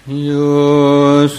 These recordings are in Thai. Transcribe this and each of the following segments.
โยโส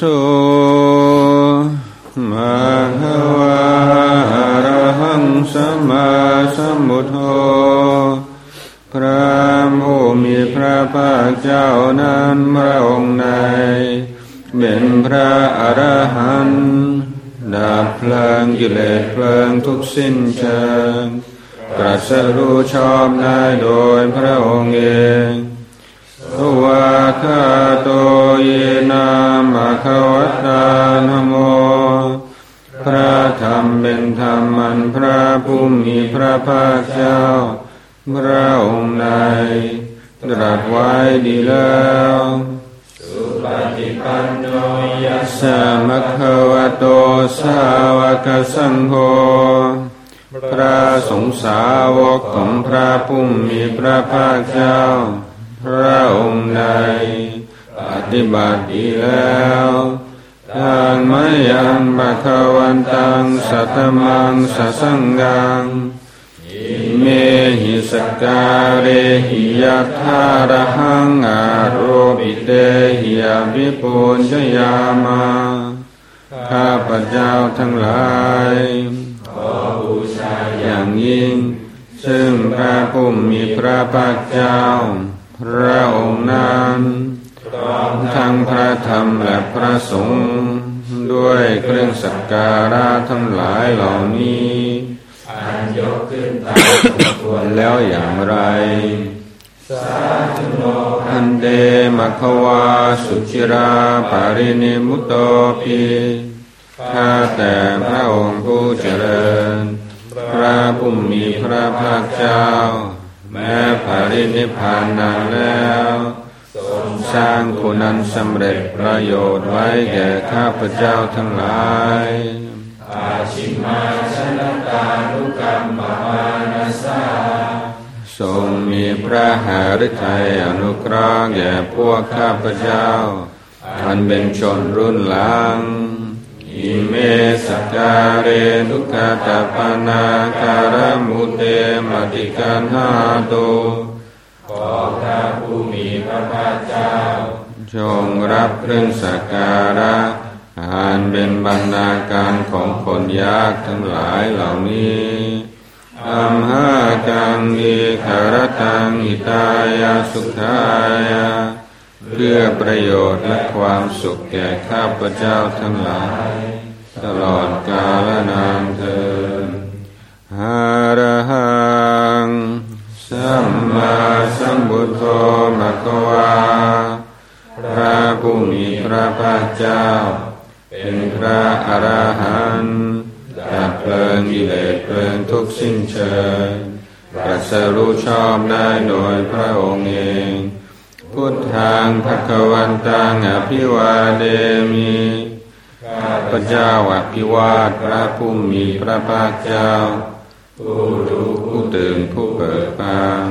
มะภะวะอะระหังสัมมาสัมพุทโธพระผู้มีพระภาคเจ้านั้นพระองค์ใดเป็นพระอรหันต์ดับเพลิงกิเลสเพลิงทุกสิ้นเชิงตรัสรู้ชอบได้โดยพระองค์เองสวากขาโตเยนะมะคะวะตานะโมพระธรรมเป็นธรรมอันพระผู้มีพระภาคเจ้าพระองค์ใดตรัสไว้ดีแล้วสุปฏิปันโนยัสสะมะคะวะโตสาวกสังโฆพระสงฆ์สาวกของพระผู้มีพระภาคเจ้าพระองค์ใดปฏิบัติดีแล้วทางมะยังภะคะวันตังสัทธัมมังสัสสังฆังอิเมหิสกการะหิยัทธารหังอาโรปิเตหิอภิปุญญยามาข้าพเจ้าทั้งหลายขอบูชาอย่างยิ่งซึ่งพระผู้มีพระภาคเจ้าพระองค์นั้นพร้อมทั้งพระธรรมและพระสงฆ์ด้วยเครื่องสักการะทั้งหลายเหล่านี้อันยกขึ้นตามสมควรแล้วอย่างไรสาธุโนอันเดมะคะวาสุจิราปารินิมุตโตปิข้าแต่พระองค์ผู้เจริญพระผู้มีพระภาคเจ้าแม้ปรินิพพานนานแล้วทรงสร้างคุณอันสำเร็จประโยชน์ไว้แก่ข้าพเจ้าทั้งหลายอาชิมาชนะตานุกรรมมานัสสาทรงมีพระหฤทัยอนุเคราะห์แก่พวกข้าพเจ้าอันเป็นชนรุ่นหลังอิเมสการเรทุกขตาปนาการมุเตมติกันหาตุขอพระผู้มีพระภาคเจ้าจงรับเครื่องสักการะอันเป็นบรรณาการของคนยากทั้งหลายเหล่านี้อัมหากังอิคารตังหิตายาสุขายาเพื่อประโยชน์และความสุขแก่ข้าพเจ้าทั้งหลายตลอดกาลนานเทอญหาระหังสัมมาสัมพุทโธภะคะวาพระผู้มีพระภาคเจ้าเป็นพระอรหันต์ดับเพลิงกิเลสเพลิงทุกสิ้นเชิงตรัสรู้ชอบได้โดยพระองค์เองพุทธังภคะวันตังอภิวาเดมิข้าพเจ้าอภิวาทพระผู้มีพระภาคเจ้าผู้รู้ผู้ตื่นผู้เบิกบาน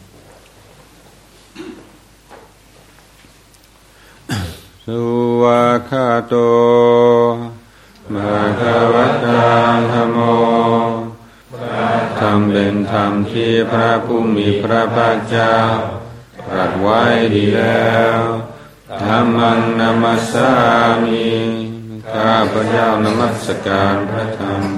สุวากขาโตมะคะวะตาธัมโมธรรมเป็นธรรมที่พระผู้มีพระภาคเจ้าตรัสไว้ดีแล้วธัมมังนัมมัสสามิข้าพเจ้านมัสการพระธรรม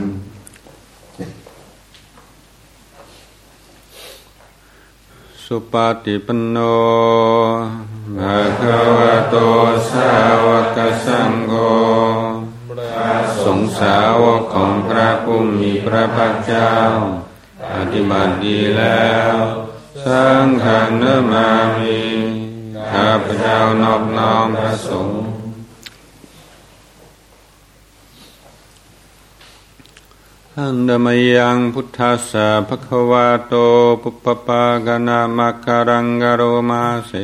สุปฏิปันโนภะคะวะโตสาวกสังโฆสงฆ์สาวกของพระผู้มีพระภาคเจ้าปฏิบัติดีแล้วสังฆังนะมามิข้าพเจ้านอบน้อมพระสงฆ์อันดมยังพุทธัสสะภะคะวะโตปุปปากะนะมะกะรังกะโรมาเส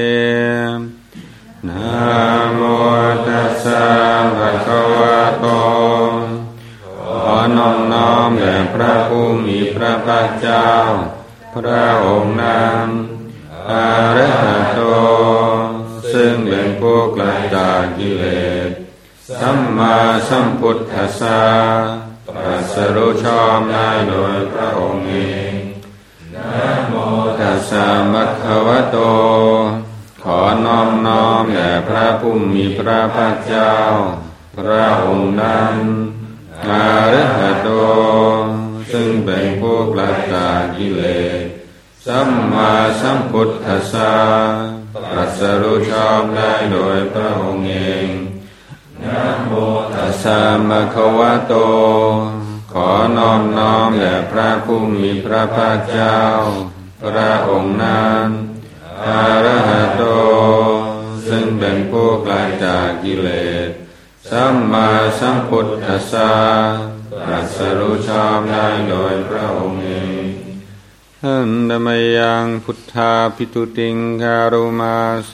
นะโมตัสสะภะคะวะโตขอนอบน้อมแด่พระผู้มีพระภาคเจ้าพระองค์นั้นอะระหะโตซึ่งเป็นผู้กระจัดกิเลสสัมมาสัมพุทธัสสะตรัสรู้ชอบได้โดยพระองค์เองนะโมตัสสะภะคะวะโตขขอน้อมแด่พระผู้มีพระภาคเจ้าพระองค์นั้นอรหันโตซึ่งเป็นผู้ปราศจากกิเลสสัมมาสัมพุทธัสสะตรัสรู้ชอบได้โดยพระองค์เองนะโมตัสสะภะคะวะโตขอน้อมแด่พระผู้มีพระภาคเจ้าพระองค์นั้นอรหันโตซึ่งเป็นผู้ปราศจากกิเลสสัมมาสัมพุทธัสสะตรัสรู้ชอบได้โดยพระองค์เองหันธมยังพุทธาภิตุติงคารุมาเส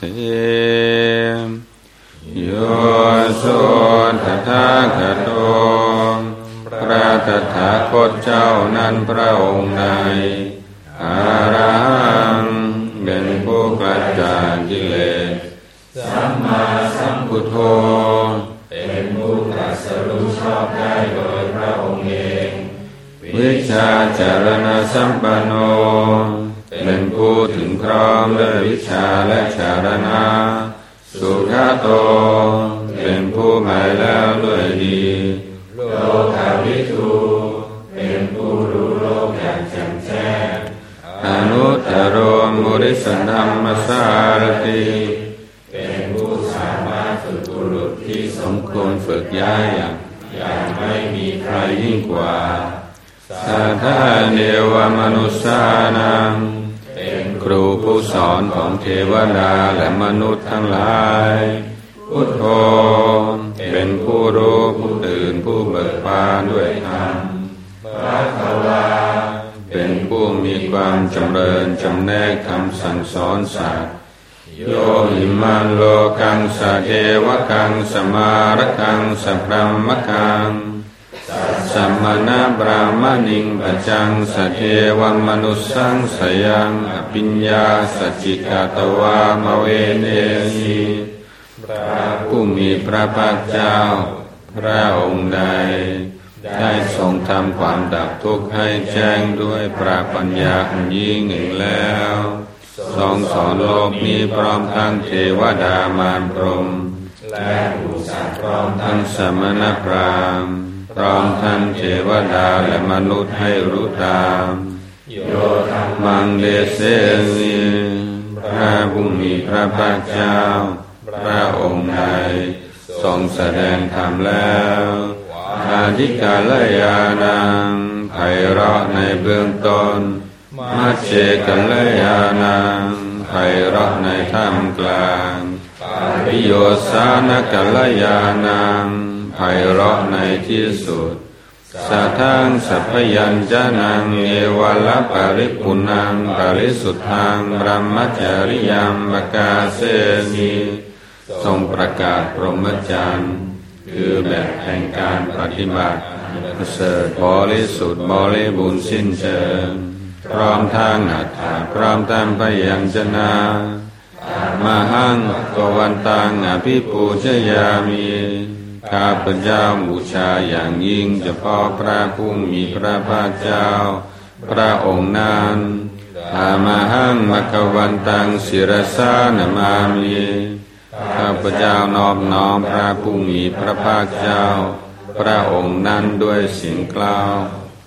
โยโสตถาคตพระตถาคตเจ้านั้นพระองค์ใดอะระหังเป็นผู้ปราศจากกิเลสสัมมาสัมพุทโธเป็นผู้ตรัสรู้ชอบได้โดยพระองค์เองวิชาจารณสัมปันโนเป็นผู้ถึงพร้อมด้วยวิชาและจารณะสุขโตเป็นผู้หมายแล้วด้วยดีโลกาวิทูเป็นผู้รู้โลกอย่างแจ่มแจ้งอนุตตรมุริสธรรมสารติเป็นผู้สามารถฝึกบุรุษที่สมควรฝึกย้ายอย่างไม่มีใครยิ่งกว่าสัทธาเนวมนุสสานังเป็นครูผู้สอนของเทวดาและมนุษย์ทั้งหลายพุทโธเป็นผู้รู้ผู้ตื่นผู้เบิกบานด้วยธรรมภควาเป็นผู้มีความจำเริญจำแนกคำสั่งสอนสัตว์โยหิมันโลกังสะเทวกังสมารกังสพรหมกังสัมมนาบราหมณิงปัจจังสเทวมนุสสังสยังอภิญญาสัจจิกาตวามเวเนสีพระผู้มีพระภาคเจ้าพระองค์ใดได้ทรงทำความดับทุกข์ให้แจ้งด้วยพระปัญญาอันยิ่งหนึ่งแล้วทรงสอนโลกนี้พร้อมทั้งเทวดามารพรหมและผู้สัตว์พร้อมทั้งสมณพราหมณ์พร้อมทั้งเทวดาและมนุษย์ให้รู้ตามโยธรรมังเดเสนิพระผู้มีพระภาคเจ้าพระองค์ใดทรงแสดงธรรมแล้วอาทิกาลยานังไพเราะในเบื้องต้นมัจเจกัลยานังไพเราะในท่ามกลางปิโยสานกัลยานังไพเราะในที่สุดสัทธังสัพพยัญชนะเอวะละปริปุณังปริสุทธังบรมจริยัมปกาเสนิทรงประกาศพรหมจรรย์คือแบบแห่งการปฏิบัติประเสริฐบริสุทธิ์บริบูรณ์สิ้นเชิงพร้อมทางอัตถะพร้อมตามพยัญชนะมหังกวันตังอภิปูชยามิข้าพเจ้าบูชาอย่างยิ่งเฉพาะพระผู้มีพระภาคเจ้าพระองค์นั้นธรรมหังมกวันตังศิรสานมามิข้าพเจ้านอบน้อมพระผู้มีพระภาคเจ้าพระองค์นั้นด้วยเสียงกล่าว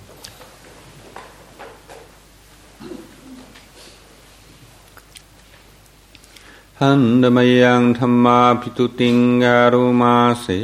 หันธมยังธรรมาภิตุติงการุมาเส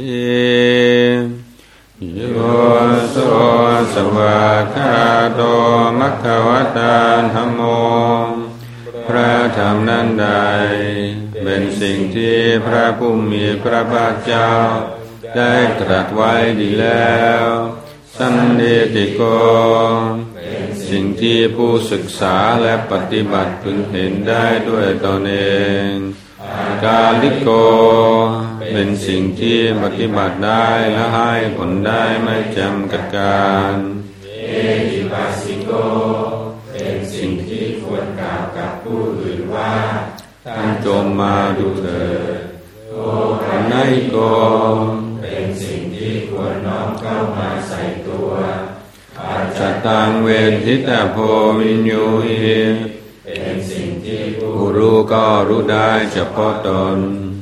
โยโสสวากขาโตมัคควตาธัมโมพระธรรมนั้นใดเป็นสิ่งที่พระผู้มีพระภาคเจ้าได้ตรัสไว้ดีแล้วสันเดติโกเป็นสิ่งที่ผู้ศึกษาและปฏิบัติพึงเห็นได้ด้วยตนเองกาลิโกเป็นสิ่งที่ปฏิบัติได้และให้ผลได้ไม่จำกัดการเอหิปัสสิโกเป็นสิ่งที่ควรกล่าวกับผู้อื่นว่าท่านจงมาดูเถิดโอปันญิโกเป็นสิ่งที่ควรน้อมเข้ามาใส่ตัวอาจตังเวทิตาโพวิญญูหิเป็นสิ่งที่ผู้ผู้รู้ก็รู้ได้เฉพาะตน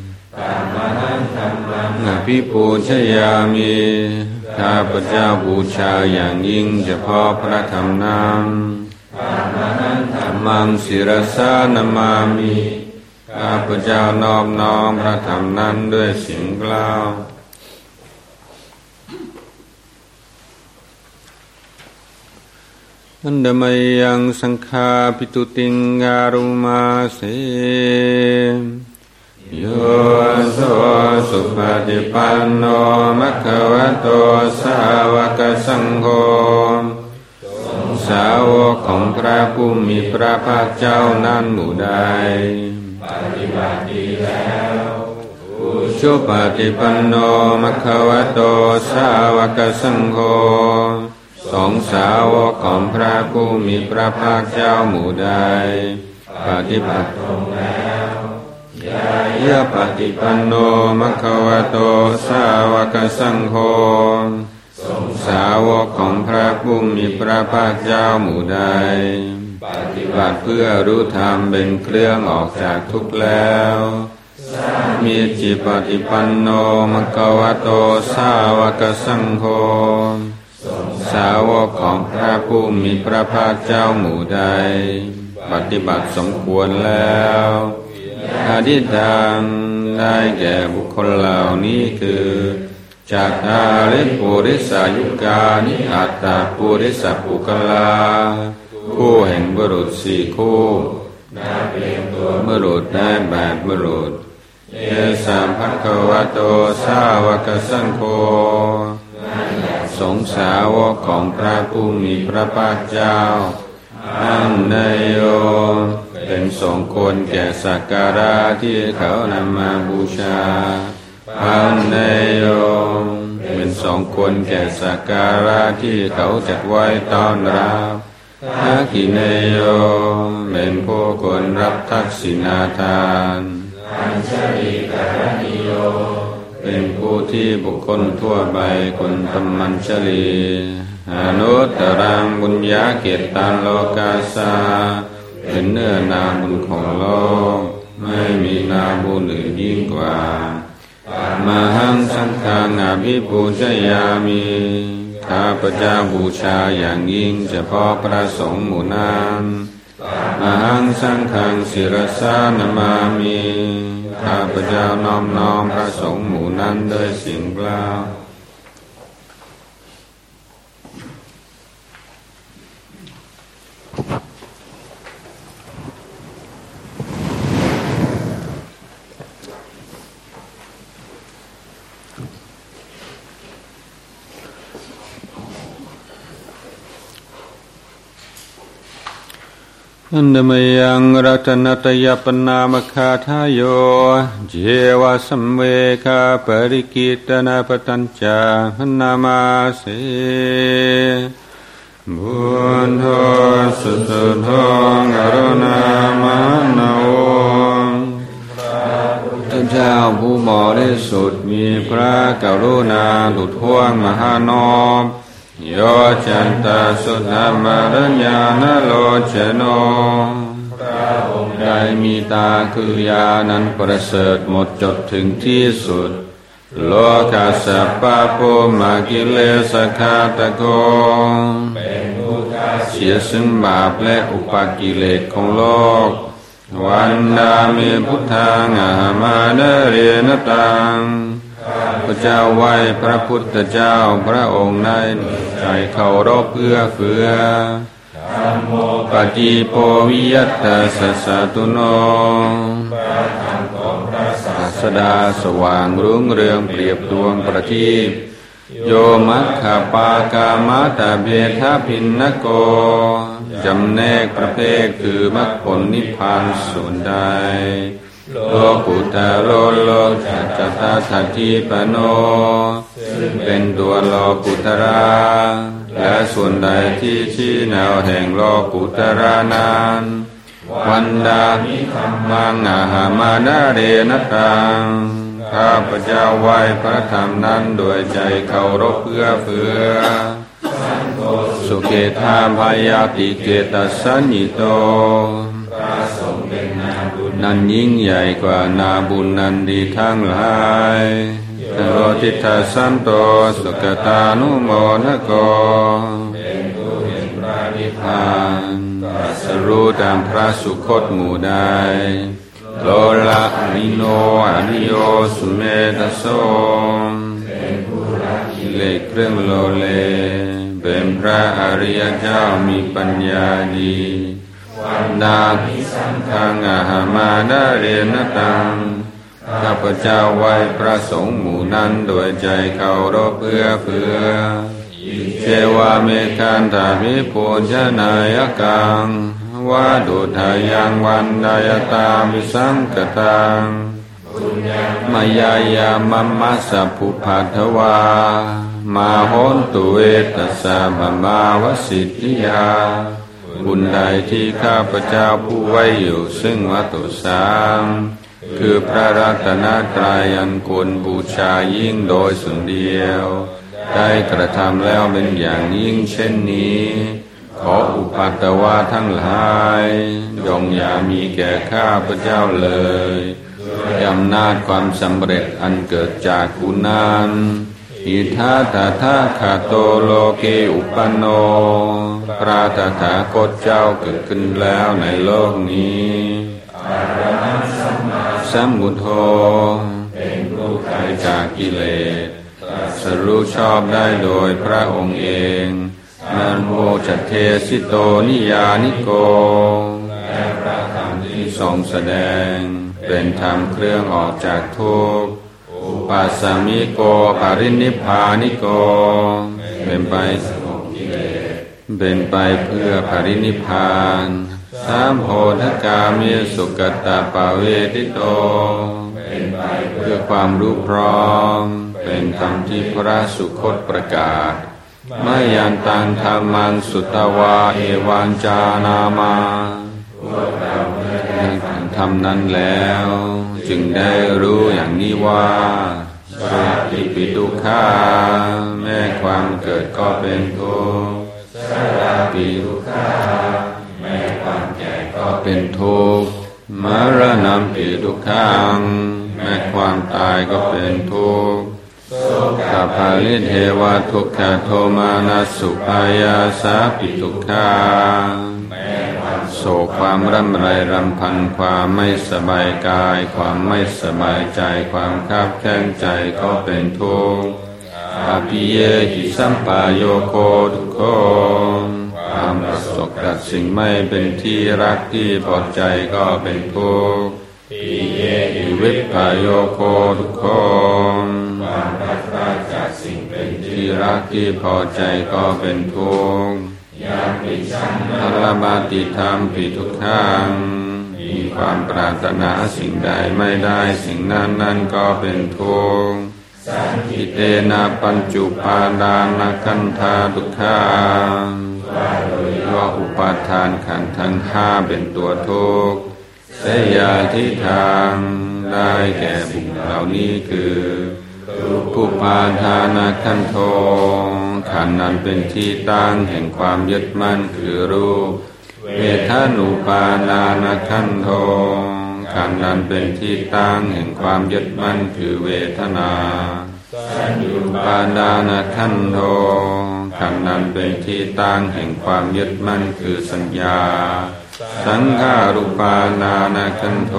อภิปูชยามิข้าพเจ้าบูชาอย่างยิ่งเฉพาะพระธรรมนั้นธัมมังศิรสานามามิข้าพเจ้านอบน้อมพระธรรมนั้นด้วยเสียงกล่าวอันเดมยังสังฆาปิตุติงการุมาเสโยโสสุปฏิปันโนภะคะวะโตสาวกสังโฆสาวกของพระผู้มีพระภาคเจ้านั้นหมู่ใดปฏิบัติดีแล้วสุปฏิปันโนภะคะวะโตสาวกสังโฆสงฆ์สาวกของพระผู้มีพระภาคเจ้าหมู่ใดปฏิบัติตรงแล้วยะปฏิปันโนภะคะวะโตสาวกสังโฆสงฆ์สาวกของพระผู้มีพระภาคเจ้าหมู่ใดปฏิบัติเพื่อรู้ธรรมเป็นเครื่องออกจากทุกข์แล้วมีจิปฏิปันโนภะคะวะโตสาวกสังโฆสาวกของพระผู้มีพระภาคเจ้าหมู่ใดปฏิบัติสมควรแล้วอธิษฐานได้แก่บุคคลเหล่านี้คือจากอาริปุริสายุกานิอัตตาปุริสปุกลาคู่แห่งบุรุษสี่คู่บุรุษได้แบบบุรุษเยสัมภควโตสาวกสังโฆสงฆ์สาวกของพระผู้มีพระภาคเจ้าอันนายโยเป็นสงฆ์ควรแก่สักการะที่เขานำมาบูชาอันนายโยเป็นสงฆ์ควรแก่สักการะที่เขาจัดไว้ต้อนรับทักขิเนโยเป็นผู้ควรรับทักษิณาทานอัญชลีกรณิโยเป็นผู้ที่บุคคลทั่วไปคนธรรมัญชลีอนุตตรังบุญญาเกตังโลกาสาเป็นเนื้อนาบุญของโลกไม่มีนาบุญอื่นยิ่งกว่ามหังสังฆังอภิปูชยามิข้าพเจ้าบูชาอย่างยิ่งเฉพาะพระสงฆ์หมู่นั้นมหังสังฆังศิรสานามามิข้าพเจ้าน้อมน้อมพระสงฆ์หมู่นั้นด้วยเสียงกล่าวอันเดมยังรัตนตยปนามคาทายโยเจวะสัมเวคาปริกิตนาปตัญจานามาเสบุญโทสุสุโทอรุณามานาวพระเจ้าผู้บริสุทธิ์มีพระกรุณาดุจห้วงมหานพโยจันตสุธรรมรัญญาณโลเจโนพระองค์ได้มีตาคือญาณนั้นประเสริฐหมดจดถึงที่สุดโลกัสสะปะโปมากิเลสคาตโกเป็นผู้เสียซึ่งบาปและอุปกิเลสของโลกวันดามิพุทธังอหมาเนเรนตังพระเจ้าไหว้พระพุทธเจ้าพระองค์ได้ใจเคารพเพื่อเฟือปฏิโพวิยัตตาสัสสตุโนศาสดาสว่างรุ่งเรืองเปรียบดวงประทีปโยมัคคปากามาตาเบธาพินนโกจำแนกประเภทคือมรรคผลนิพพานส่วนใดโลกุตโรโลจัตตาทัตถิปโนซึ่งเป็นตัวโลกุตระและส่วนใดที่ชี้แนวแห่งโลกุตระนั้นวันดามิธัมมังอหามานาเรนตังข้าพเจ้าไหว้พระธรรมนั้นโดยใจเคารพเพื่อเฟือสุเกธาพายาติเกตัสสัญญิโตพระสงฆ์เป็นนามนั้นยิ่งใหญ่กว่านาบุญนันดีทั้งหลายโลทิทัสสันโตสุขตานุโมทโกเป็นผู้เห็นพระนิพพานตรัสรู้ตามพระสุคตหมู่ใดโลละอนิโนอนิโยสุเมธโสเป็นผู้ละกิเลสเครื่องโลเลเป็นพระอริยเจ้ามีปัญญาดีวันนาภิสังฆังอาหามาดาเรนตังข้าพเจ้าไหว้พระสงฆ์หมู่นั้นโดยใจเคารพเพื่อเทวาเมคันธามิปุญญานายกังวาดุทายังวันดายตามิสังกตังมายายามัมมัสสะภุปัทถวามาโหนตุเวตัสสะมะมาวสิทธิยาบุญใดที่ข้าพเจ้าผู้ไว้อยู่ซึ่งวัตถุสามคือพระรัตนตรัยอันควรบูชายิ่งโดยส่วนเดียวได้กระทำแล้วเป็นอย่างยิ่งเช่นนี้ขออุปัตตวาทั้งหลายจงอย่ามีแก่ข้าพเจ้าเลยด้วยอำนาจความสำเร็จอันเกิดจากกุณนั้นอิทัตถาคาโตโลเกอุปันโนพระตถาคตเจ้าเกิดขึ้นแล้วในโลกนี้สัมมุทโธเป็นผู้ไกลจากกิเลสตรัสรู้ชอบได้โดยพระองค์เองนันโมจัตเทสิโตนิยานิโกและพระธรรมที่ทรงแสดงเป็นธรรมเครื่องออกจากทุกข์อุปัสสมิโกปรินิพพานิโกเป็นไปสงบกิเลสเป็นไปเพื่อปรินิพพานสามโพธกามิสุกตาปเวทิโตเป็นไปเพื่อความรู้พร้อมเป็นธรรมที่พระสุคตประกาศมายันตังธรรมังสุตวาเอวัญจานามาพวกเราเมื่อได้ฟังธรรมนั้นแล้วจึงได้รู้อย่างนี้ว่าชาติปิทุกขาแม้ความเกิดก็เป็นทุกข์ชราปิทุกขาแม้ความแก่ก็เป็นทุกข์มรณะปิทุกขังแม้ความตายก็เป็นทุกข์โสกภาลิเทวทุกขโทมานัสสุปายาสาปิทุกขาแม้ความโศกความร่ำไรรำพันความไม่สบายกายความไม่สบายใจความคับแค้นใจก็เป็นทุกข์อาภิเยหิสัมปายโยโคทุกโคความประสบกับสิ่งไม่เป็นที่รักที่พอใจก็เป็นทุกข์ปิเยหิวิปปายโยโคทุกโคความพลาดพลาดจากสิ่งเป็นที่รักที่พอใจก็เป็นทุกข์ยาปิชังพลมาติธรรมปิทุกขังมีความปรารถนาสิ่งใดไม่ได้สิ่งนั้นก็เป็นทุกข์สันติเตนะปัญจุปาดานะขันธาทุกขังว่าโดยย่ออุปาทานขันธ์ทั้งห้าเป็นตัวทุกข์เสยาทิทางได้แก่บุคคลเหล่านี้คือรูปาทานขันโธขันธ์นั้นเป็นที่ตั้งแห่งความยึดมั่นคือรูปเวทนุปาทานขันโธขันธ์นั้นเป็นที่ตั้งแห่งความยึดมั่นคือเวทนาสัญญูปาทานขันโธขันธ์นั้นเป็นที่ตั้งแห่งความยึดมั่นคือสัญญาสังขารุปาทานขันโธ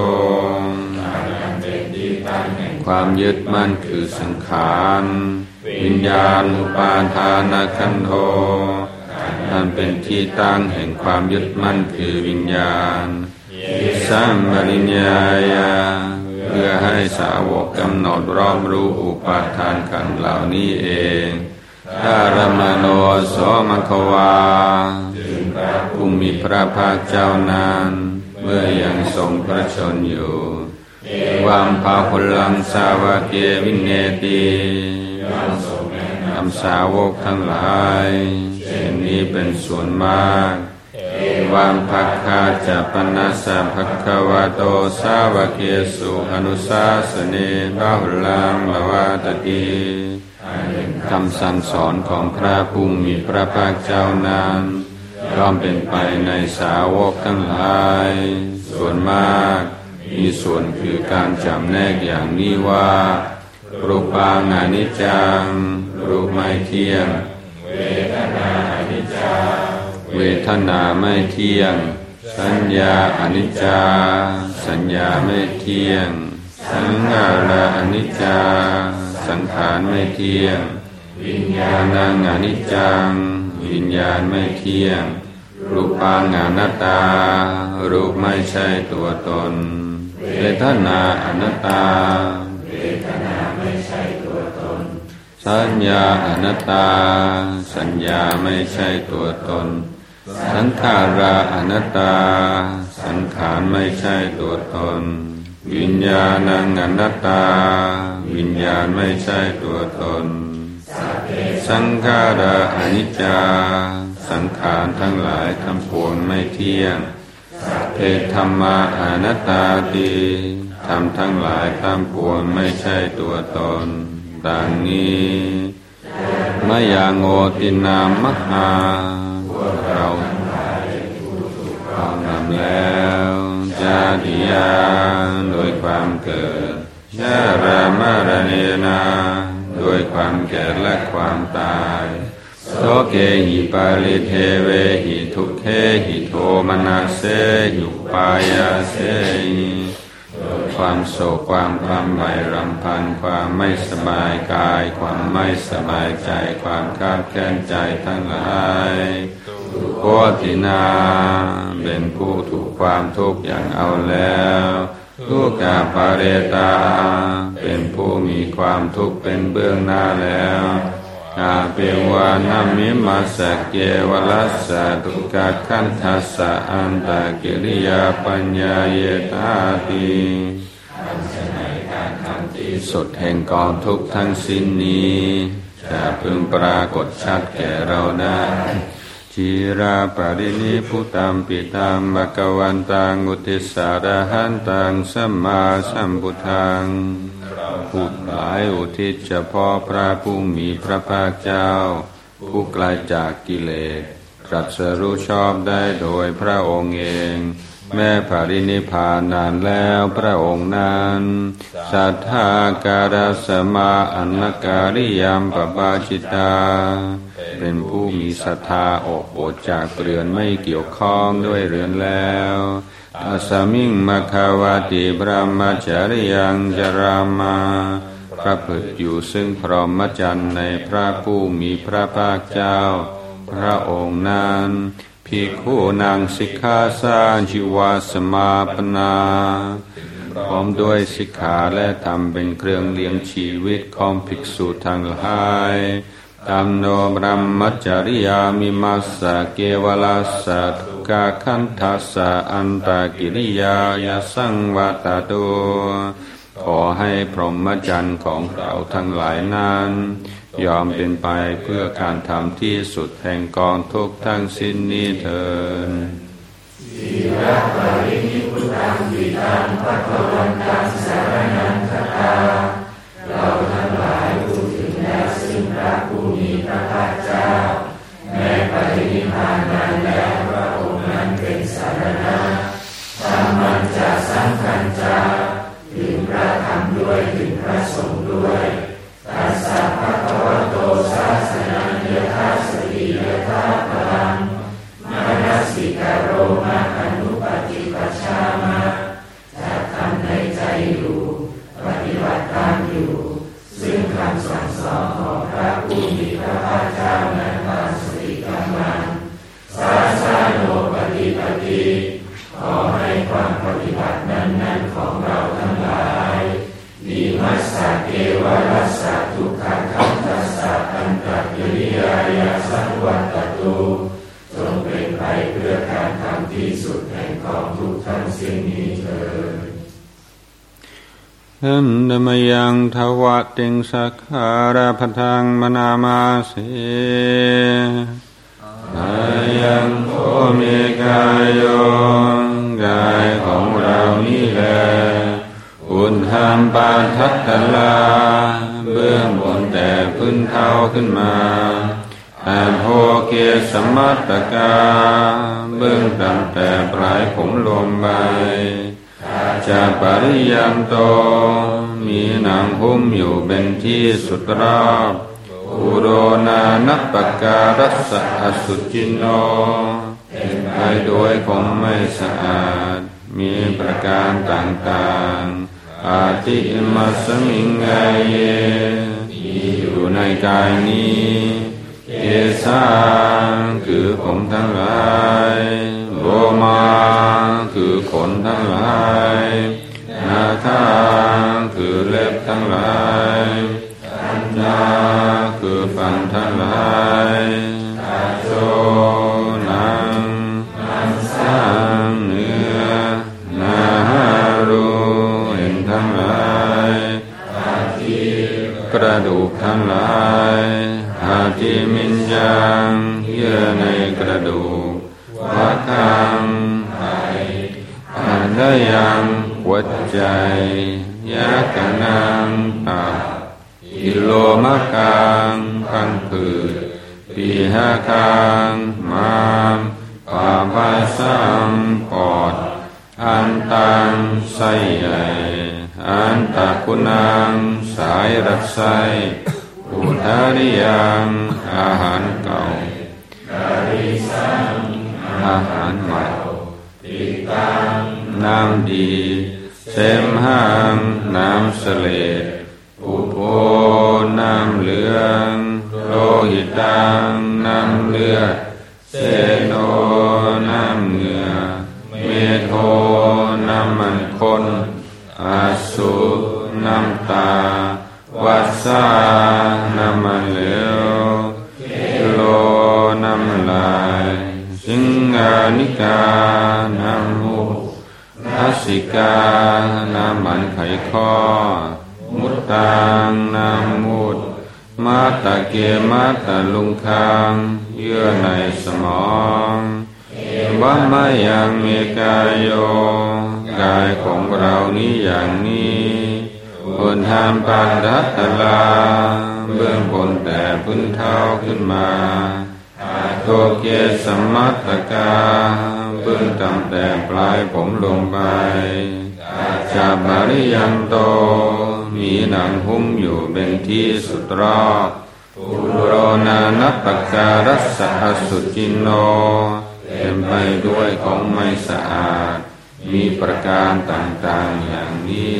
ความยึดมั่นคือสังขารวิญญาณอุปาทานขันโธนั่นเป็นที่ตั้งแห่งความยึดมั่นคือวิญญาณสัมปริญญายาเพื่อให้สาวกกำหนดรอบรู้อุปาทานขันธ์เหล่านี้เองธารมโนโสมขวาผู้มีพระภาคเจ้านั้นเมื่อยังทรงพระชนอยู่วัมภาคุลังสาวกเกวินเนตินำสาวกทั้งหลายเช่นนี้เป็นส่วนมากวัมภัคคาจะปนัสสะภควโตสาวกเกสุอนุสาสเนบาหุลังละวาตติคำสั่งสอนของพระผู้มีพระภาคเจ้านั้นย่อมเป็นไปในสาวกทั้งหลายส่วนมากมีส่วนคือการจำแนกอย่างนี้ว่ารูปังอนิจจังรูปไม่เที่ยงเวทนาอนิจจาเวทนาไม่เที่ยงสัญญาอนิจจาสัญญาไม่เที่ยงสังขารอนิจจาสังขารไม่เที่ยงวิญญาณังอนิจจังวิญญาณไม่เที่ยงรูปังอนัตตารูปไม่ใช่ตัวตนเวทนาอนัตตาเวทนาไม่ใช่ตัวตนสัญญาอนัตตาสัญญาไม่ใช่ตัวตนสังขาราอนัตตาสังขารไม่ใช่ตัวตนวิญญาณังอนัตตาวิญญาณไม่ใช่ตัวตนสังขาราอนิจจาสังขารทั้งหลายทั้งปวงไม่เที่ยงเอธัมมาอนัตตาติธรรมทั้งหลายทั้งปวงไม่ใช่ตัวตนดังนี้มยาโงตินามหาพวกเรานำแล้วจาติยาโดยความเกิดชรามรณะนาโดยความแก่และความตายโสเกหิปาลิเทเวหิทุกเขหิโทมนัสเสหิอุปายาเสความโศกความคำใหม่รำพันความไม่สบายกายความไม่สบายใจความข้ามแค้นใจทั้งหลายโคตินาเป็นผู้ถูกความทุกข์อย่างเอาแล้วทุกขปาเรตาเป็นผู้มีความทุกข์เป็นเบื้องหน้าแล้วอาเปวานามิมาสเกวลัสสะทุกขขันธัสสะอันตกิริยาปัญญาเยตาติสุดแห่งกองทุกข์ทั้งสิ้นนี้จะพึงปรากฏชัดแก่เราได้จิราปรินิพุตัมปิตัมภะคะวันตังอุทิสารหันตังสัมมาสัมพุทธังผู้หลายอุทิศเฉพาะพระผู้มีพระภาคเจ้าผู้ไกลจากกิเลสตรัสรู้ชอบได้โดยพระองค์เองแม้ปรินิพพานนานแล้วพระองค์นั้นสัทธาการสมาอันนการิยามปปาจิตาเป็นผู้มีศรัทธาออกบทจากเรือนไม่เกี่ยวข้องด้วยเรือนแล้วอาสมิงมคาวาติบรมจริยังจรามาประพฤติอยู่ซึ่งพรหมจรรย์ในพระผู้มีพระภาคเจ้าพระองค์นั้นภิกขุนางสิกขาสาจิวาสมาปนาพร้อมด้วยสิกขาและธรรมเป็นเครื่องเลี้ยงชีวิตของภิกษุทั้งหลายตัมโนบรมจริยามิมัสสะเกวลัสสะทุกขขันธัสสะอันตกิริยายสังวัตโตขอให้พรหมจรรย์ของเราทั้งหลายนั้นยอมเป็นไปเพื่อการทำที่สุดแห่งกองทุกข์ทั้งสิ้นนี้เถิดสีระปรินิพพุตังปิตังภคะวันตังสรณังคตาเราทั้งหลายพูดถึงแล้วซึ่งพระผู้มีพระภาคเจ้าแม้ปรินิพพานนานแล้วพระองค์นั้นเป็นสรณะธัมมัญจะสังฆัญจะถึงพระธรรมด้วยถึงพระสงฆ์ด้วยตัสสะภะคะวะโตสาสนังยถาสติยถาพลังมนัสสิกโรมาอนุปฏิปัชฌามะจะทำในใจอยู่ปฏิบัติตามอยู่ซึ่งคำสั่งสอนของพระผู้มีพระภาคเจ้านั้นตามสติกำลังสาสาโนปฏิปติขอให้ความปฏิบัตินั้นของเราทั้งหลายวิมัสสะเกวลัสสะทุกขขันธัสสะอันตกิริยายาสังวัตตุจงเป็นไปเพื่อการทำที่สุดแห่งกองทุกข์ทั้งสิ้นนี้เถิดหันธมยังทวติงสักขาราพทังมนามาเสอายังโคเมกายโยกายของเรานี่แหละอุณหามปาทัตตลาเบื้องบนแต่พื้นเท้าขึ้นมาอาโภเกสมัตตกาเบื้องต่ำแต่ปลายผมลงไปทจาปริยันโตมีหนังหุ้มอยู่เป็นที่สุดรอบอุโรนานัปปการัสสะอสุจินโนเป็นไปด้วยคงไม่สะอาดมีประการต่างๆอาทิมัสมิงไงอยู่ในกายนี้เอสาคือผมทั้งหลายโลมาคือขนทั้งหลายนาคาคือเล็บทั้งหลายอัญญาคือฟันทั้งหลายอาโชนังสังเนื้อนารูเอ็นทั้งหลายอาทิกระดูกทั้งหลายอาทิมิญญังเยื่อในกระดูกวัคังอันดยังหัวใจยะกะนังตับอิโลมะกังพังผืดปีหะคังมามปาปาสังปอดอันตังไส้ใหญ่อันตะกุนังสายรัดไส้อุทาริยังอาหารเก่าอาหารใหม่น้ำดีเสมหังน้ำเสลดอุโภน้ำเหลืองโลหิตังน้ำเลือดเสโนน้ำเหงื่อเมโทน้ำมันข้นอาสุน้ำตาวัสสาน้ำมันเหลวโลน้ำลายสิงหานิกาน้ำมูกทัสสิกาน้ำมันไขข้อมุตตังน้ำมูดมาตะเกมาตะลุงคังเยื่อในสมองวัมมายังเมกายโยกายของเรานี้อย่างนี้บนทานปานดัตตลาเบื้องบนแต่พื้นเท้าขึ้นมาโตเกสัมมัตตกาเบื้องต่ำแต่ปลายผมลงไปจาบาริยันโตมีหนังหุ้มอยู่เป็นที่สุดรอบอุโรนานัปปการัสสะอสุจินโนเต็มไปด้วยของไม่สะอาดมีประการต่างๆอย่างนี้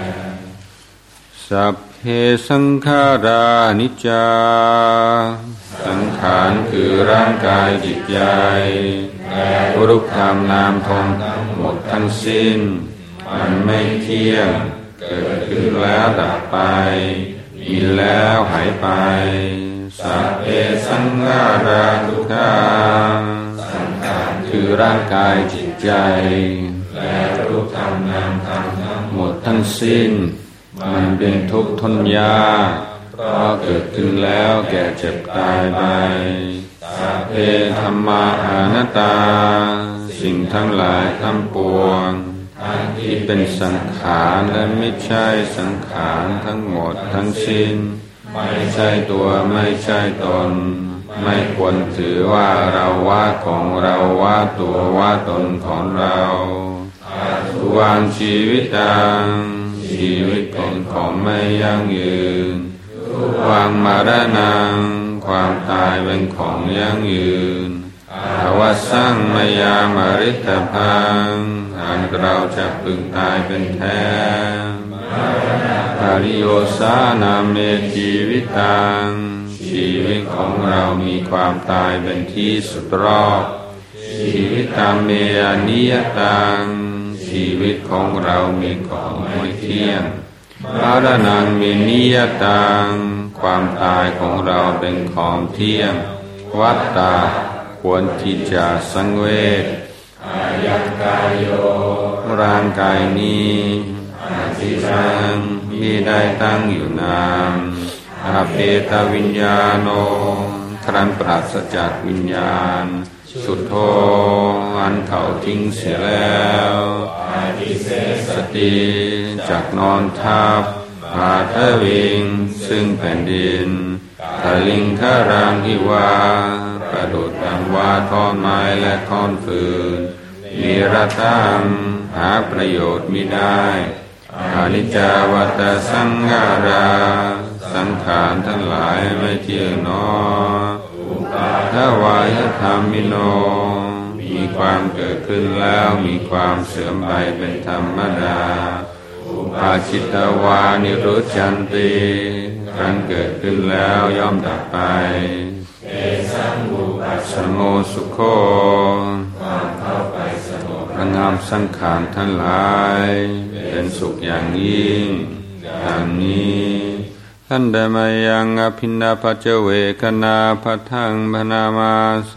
สัพเพสังขารานิจจาสังขารคือร่างกายจิตใจรูปธรรมนามธรรมหมดทั้งสิ้นมันไม่เที่ยงเกิดขึ้นแล้วดับไปมีแล้วหายไปสัพเพสังขาราทุกขาสังขารคือร่างกายจิตใจและรูปธรรมนามธรรมหมดทั้งสิ้นมันเป็นทุกข์ทนยากเพราะเกิดขึ้นแล้วแก่เจ็บตายไปสัพเพธัมมาอนัตตาสิ่งทั้งหลายทั้งปวงที่เป็นสังขารและไม่ใช่สังขารทั้งหมดทั้งสิ้นไม่ใช่ตัวไม่ใช่ตนไม่ควรถือว่าเราว่าของเราว่าตัวว่าตนของเราวางชีวิตดังชีวิตของไม่ยั่งยืนวางมรณะความตายเป็นของยั่งยืนภวสังมยามฤตพังอันเราจะพึงตายเป็นแท้ปริโยสานาเมชีวิตังชีวิตของเรามีความตายเป็นที่สุดรอบชีวิตตามเมอนิยตังชีวิตของเรามีของไม่เที่ยงมรณังมีนิยตังความตายของเราเป็นของเที่ยงวัตตาควรที่จะสังเวชอายังกายโยร่างกายนี้อาทิสังมีได้ตั้งอยู่นานอาเปตวิญญาโนครั้นปราศจากวิญญาณสุดโทอันเขาทิ้งเสียแล้วสติจากนอนทับพาทวิงซึ่งแผ่นดินทะลิงคารังทิวาประดุจดังว่าท่อนไม้และท่อนฟืนเนิรตังหาประโยชน์มิได้อนิจจาวัฏสังขาราสังขารทั้งหลายไม่เที่ยงหนอทวายธรรมิโนมีความเกิดขึ้นแล้วมีความเสื่อมไปเป็นธรรมดาอุปาชิตวานิรุจจันติครั้นเกิดขึ้นแล้วย่อมดับไปสโมสุโขระงับสังขารทั้งหลายเป็นสุขอย่างยิ่งอย่างนี้ท่านได้มายังอภินนาปัจเจเวคนาภัทธังพนามาเส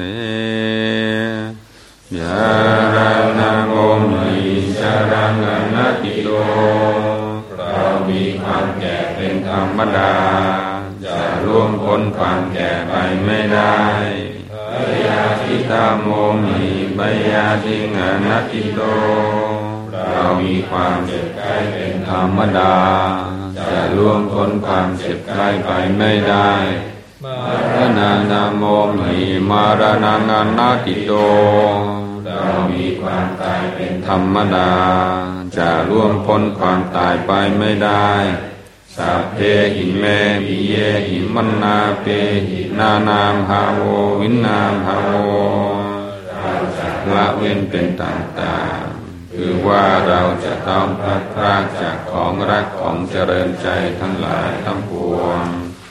ยารานาโมมิจารังอนัตติโตเรามีความแก่เป็นธรรมดาจะล่วงพ้นความแก่ไปไม่ได้พยาธิตาโมมิพยาธิอนัตติโตเรามีความเจ็บไข้เป็นธรรมดาจะล่วงพ้นความเจ็บไข้ไปไม่ได้มรณะนาโมมิมรณังอนัตติโตเรามีความตายเป็นธรรมดาจะล่วงพ้นความตายไปไม่ได้สัพเพหิเมปิเยหิมันนาเปหินานามหาโววินนามหาโวละเว้นเป็นต่างๆคือว่าเราจะต้องพลัดพรากจากของรักของเจริญใจทั้งหลายทั้งปวง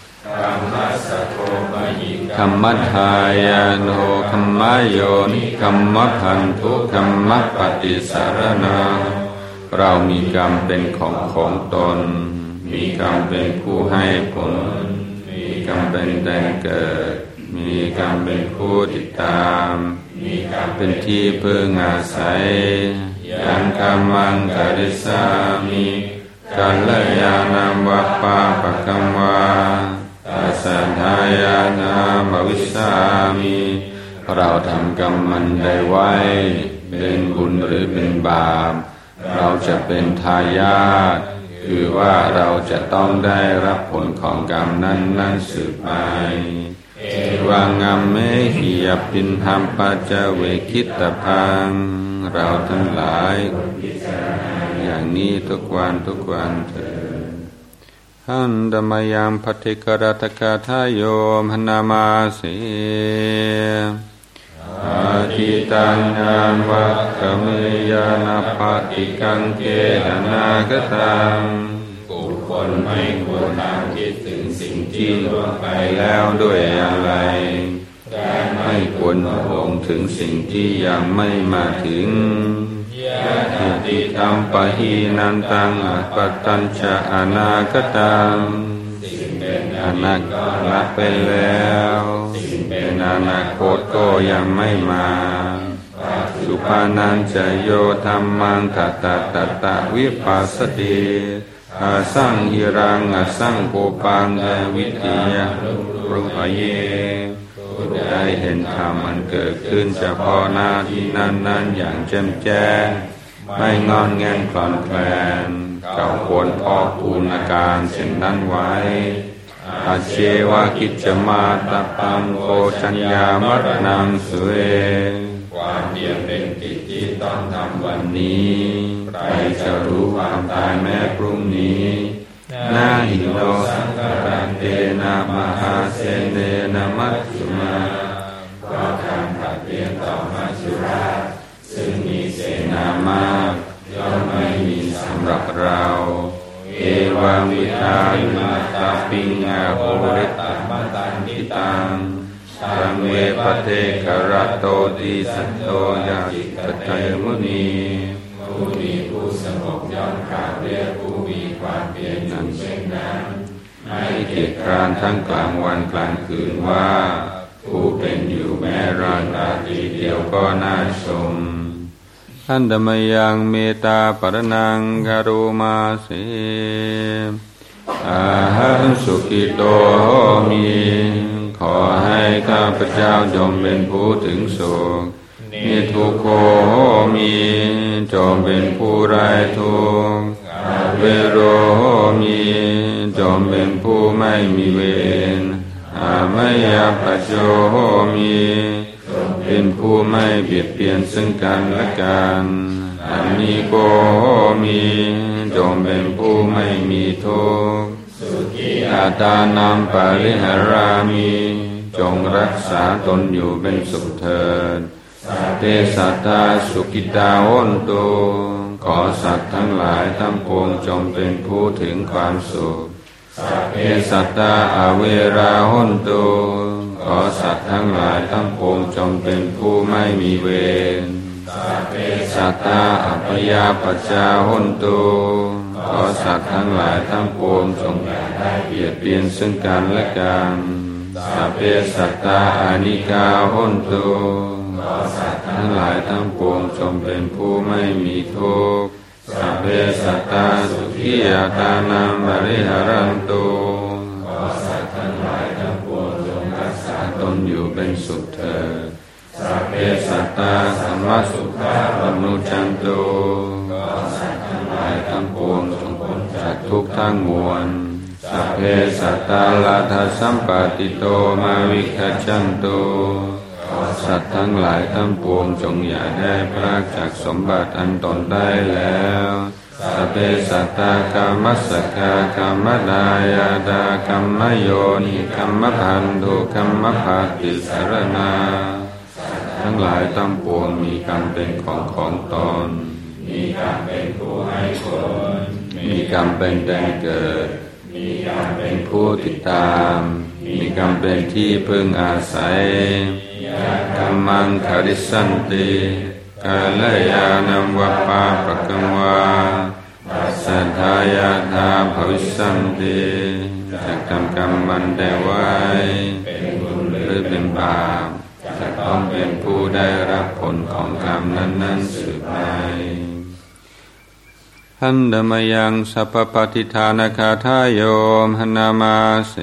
คัมมัฏฐายโนคัมมโยนิคัมมะพันธุคัมมะปฏิสารนาเรามีกรรมเป็นของตนมีกรรมเป็นผู้ให้ผลมีกรรมเป็นแดนเกิดมีกรรมเป็นผู้ติดตามมีกรรมเป็นที่พึ่งอาศัยยังกัมมังกริสามิกัลยาณัมวัปปะปะกัมวาตัสสะทายานาภวิสสามิเราทำกรรมมันได้ไว้เป็นบุญหรือเป็นบาปเราจะเป็นทายาทคือว่าเราจะต้องได้รับผลของกรรมนั้นสืบไปเอวังอัมเมหิยปินหัมปัจเจเวคิตพังเราทั้งหลายอย่างนี้ทุกวันเถิดหันดมยังปฏิกรตกาทายโยมหนามาเสอาทิตัญญานวัคขเมยานาปฏิกังเกหนากตังบุคคลไม่ควรตามคิดถึงสิ่งที่ล่วงไปแล้วด้วยอะไรและไม่ควรหลงถึงสิ่งที่ยังไม่มาถึงยะติตัมปะหีนันตังอัปปตัญชะอนาคตังสิ่งเป็นอนาคตละไปแล้วสิ่งเป็นอนาคตก็ยังไม่มาสุปานัญจโยธัมมังตัตตะวิปัสสติอาสังหิรังอาสังโปปังวิติยะรุหเยได้เห็นธรรมมันเกิดขึ้นเฉพาะหน้าที่นั้นอย่างแจ่มแจ้งไม่งอนแงนคลอนแคลนเขาควรพอกพูนอาการเช่นนั้นไว้อาเชวะกิจจมาตปังโกชัญญามรณังสุเอความเพียรเป็นกิจที่ต้องทำวันนี้ใครจะรู้ความตายแม้พรุ่งนี้นาหิโนสังฆรันเตนะมหาเสเนนะมัจจุมาก็การผัดเปลี่ยนต่อมัจจุราชซึ่งมีเสนามากย่อมไม่มีสำหรับเราเอวังวิทายุมาตาปิงอาโหริตามัตันติตังสังเวปเทกรัตโตติสัตโตยาจิตตยมุนีผู้มีผู้สงบย่อมกล่าวเรียกผู้มีความเพียรนั้นเช่นนั้นไม่เกียจคร้านทั้งกลางวันกลางคืนว่าผู้เป็นอยู่แม้ราตรีเดียวก็น่าชมท่านธรรมยังเมตตาปรนังกรุมาเสอาหังสุขิโตโหมิขอให้ข้าพเจ้าจงเป็นผู้ถึงสุขนิทุกโขโหมิจงเป็นผู้ไร้ทุกข์เวโรโหมิจงเป็นผู้ไม่มีเวรอามยปัจโจโหมิจเป็นผู้ไม่เบียดเบียนซึ่งกันและกันอันนี้โกมีจงเป็นผู้ไม่มีทุกข์อาตานังปริหารามิจงรักษาตนอยู่เป็นสุขเถิดเตสัตตาสุขิตาโหนตุขอสัตว์ทั้งหลายทั้งปวงจงเป็นผู้ถึงความสุขเตสัตตาอเวราโหนตุขอสัตว์ทั้งหลายทั้งปวงจงเป็นผู้ไม่มีเวรสัตตาอัปยาปัจจาโหนตุขอสัตว์ทั้งหลายทั้งปวงจงอย่าได้เบียดเบียนซึ่งกันและกันสัพเพสัตตาอานิกาโหนตุขอสัตว์ทั้งหลายทั้งปวงจงเป็นผู้ไม่มีทุกข์สัพเพสัตตาสุขียตานังบริหารันตุขอสัตว์ทั้งหลายทั้งปวงจงรักษาตนอยู่เป็นสุขเถิดสัพเพสัตตาสัมมาสุขาปนุจันตุขอสัตว์ทั้งหลายทั้งปวงจงพ้นจากทุกข์ทั้งมวลสัพเพสัตตาลาภสัมปติโตมาวิคัจฉันตุขอสัตว์ทั้งหลายทั้งปวงจงอย่าได้พรากจากสมบัติอันตนได้แล้วสัพเพสัตตากรรมสกากรรมดายาดากรรมโยนิกรรมพันธุกรรมภาติสารนาทั้งหลายทั้งปวงมีกรรมเป็นของตนมีกรรมเป็นผู้ให้ผลมีกรรมเป็นแดนเกิดมีกรรมเป็นผู้ติดตามมีกรรมเป็นที่พึ่งอาศัยกรรมังคาริสันติกาลยานัมวะปาปะกัมวาสัทธายาธาภวิสันติจะทำกรรมมันได้ไว้หรือเป็นบาปจะต้องเป็นผู้ได้รับผลของกรรมนั้นสืบไปหันดมยังสัพพปฏิทานคาทายโยมหนามาเส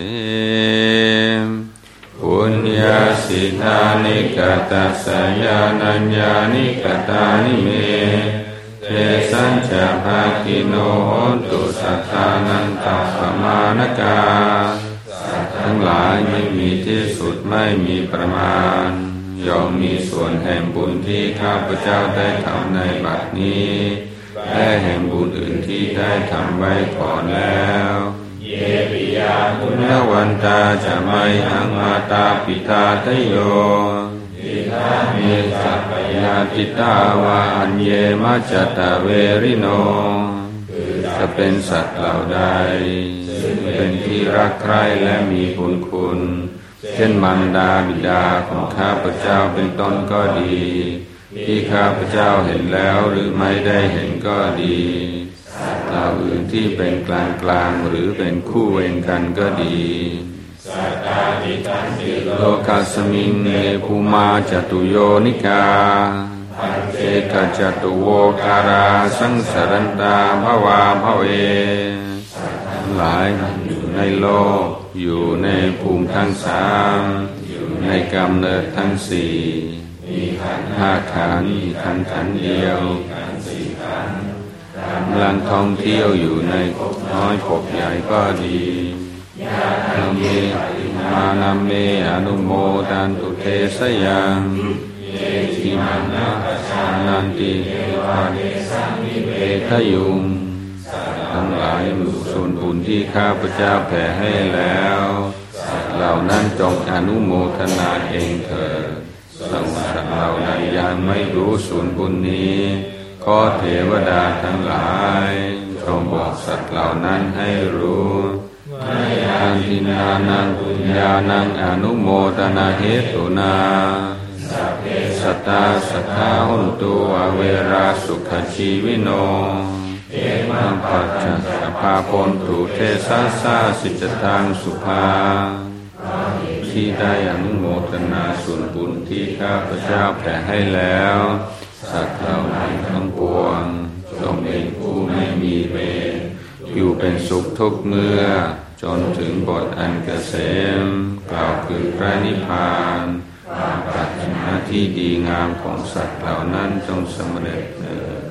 ปุญญาสิทานิกตัสสยานัญญานิกตานิเมเทสัญจภาคิโนโหตุสัทธานันตปมาณกาทั้งหลายไม่มีที่สุดไม่มีประมาณย่อมมีส่วนแห่งบุญที่ข้าพเจ้าได้ทำในบัดนี้และแห่งบุญอื่นที่ได้ทำไว้ก่อนแล้วเยปิยาปุณวันตาจะไม่หังมาตาปิตาทโยทิทามิสัพพยาติตาวาอัญเยมัจจตเวริโนจะเป็นสัตว์เหล่าใดซึ่งเป็นที่รักใคร่และมีบุญคุณเช่นมารดาบิดาของข้าพเจ้าเป็นต้นก็ดีที่ข้าพเจ้าเห็นแล้วหรือไม่ได้เห็นก็ดีสัตว์เหล่าอื่นที่เป็นกลางหรือเป็นคู่เวรกันก็ดีสัตตาติตันติโลกัสมิงเนภูมาจตุโยนิกาเอกจตุโวการาสังสารันตาภวาภเวทั้งหลายอยู่ในโลกอยู่ในภูมิทั้งสามอยู่ในกำเนิดทั้งสี่มีขันธ์ห้าขันธ์มีขันธ์เดียวสี่ขันธ์กำลังท่องเที่ยวอยู่ในภพน้อยภพใหญ่ก็ดีนาเมมานาเมอนุโมทันตุเทสยังทิมังนาชานันติวาเดสังวิเวทยุงทั้งหลายมีส่วนบุญที่ข้าพเจ้าแผ่ให้แล้วเหล่านั้นจงอนุโมทนาเองเถิดสัตว์เหล่าใดยังไม่รู้ส่วนบุญนี้ขอเทวดาทั้งหลายจงบอกสัตว์เหล่านั้นให้รู้อันทินานังปุญญานังอนุโมทนาเหตุนาสัตตาสัทธาหุนตุอเวราสุขชีวิโนเอมังปัจจสภาพนตุเทสัสสาสิจตังสุภาที่ได้อนุโมทนาส่วนบุญที่ข้าพเจ้าแผ่ให้แล้วสัตว์เหล่านั้นทั้งปวงจงเป็นผู้ไม่มีเวรอยู่เป็นสุขทุกเมื่อจนถึงบทอันเกษมกล่าวคือพระนิพพานปรารถนาที่ดีงามของสัตว์เหล่านั้นจงสำเร็จเถิด